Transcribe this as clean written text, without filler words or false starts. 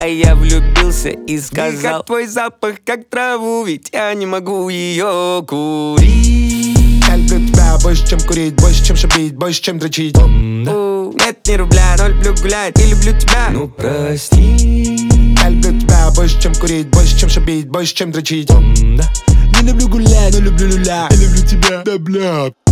А я влюбился и сказал: как твой запах, как траву, ведь я не могу ее курить. Я люблю тебя больше, чем курить, больше, чем шибить, больше, чем дрочить. Нет ни рубля, но люблю гулять и люблю тебя. Ну прости. Я люблю тебя больше, чем курить, больше, чем шибить, больше, чем дрочить. Не люблю гулять, но люблю люля. Я люблю тебя, да бля.